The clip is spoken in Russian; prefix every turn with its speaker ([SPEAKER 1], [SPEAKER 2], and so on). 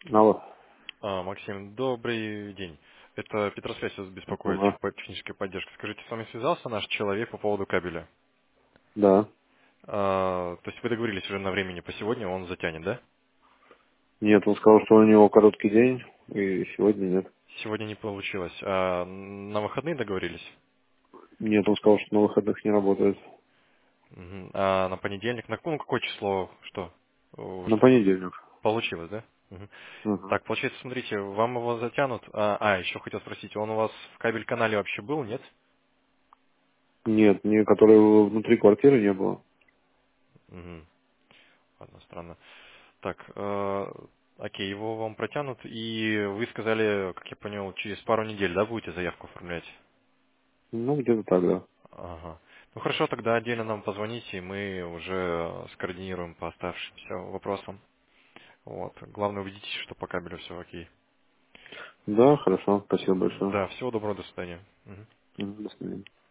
[SPEAKER 1] Алло.
[SPEAKER 2] Максим, добрый день. Это Петросвязь вас беспокоит
[SPEAKER 1] Ага.
[SPEAKER 2] по технической поддержке. Скажите, с вами связался наш человек по поводу кабеля?
[SPEAKER 1] Да.
[SPEAKER 2] То есть вы договорились уже на времени по сегодня, он затянет, да?
[SPEAKER 1] Нет, он сказал, что у него короткий день, и сегодня нет.
[SPEAKER 2] Сегодня не получилось. На выходные договорились?
[SPEAKER 1] Нет, он сказал, что на выходных не работает.
[SPEAKER 2] Мгм. А на понедельник, ну какое число, что?
[SPEAKER 1] На
[SPEAKER 2] Чтобы
[SPEAKER 1] понедельник.
[SPEAKER 2] получилось, да? Мгм.
[SPEAKER 1] Ага.
[SPEAKER 2] Так, получается, смотрите, вам его затянут. Еще хотел спросить, он у вас в кабель-канале вообще был, нет?
[SPEAKER 1] Нет, ни который внутри квартиры не было.
[SPEAKER 2] Мгм. Ладно, странно. Так, окей, его вам протянут, и вы сказали, как я понял, через пару недель, да, будете заявку оформлять?
[SPEAKER 1] Ну, где-то так, да.
[SPEAKER 2] Ага. Ну хорошо, тогда отдельно нам позвоните, и мы уже скоординируем по оставшимся вопросам. Вот. Главное, убедитесь, что по кабелю все окей.
[SPEAKER 1] Да, хорошо. Спасибо большое.
[SPEAKER 2] Да, всего доброго, до свидания. Мгм.
[SPEAKER 1] До свидания.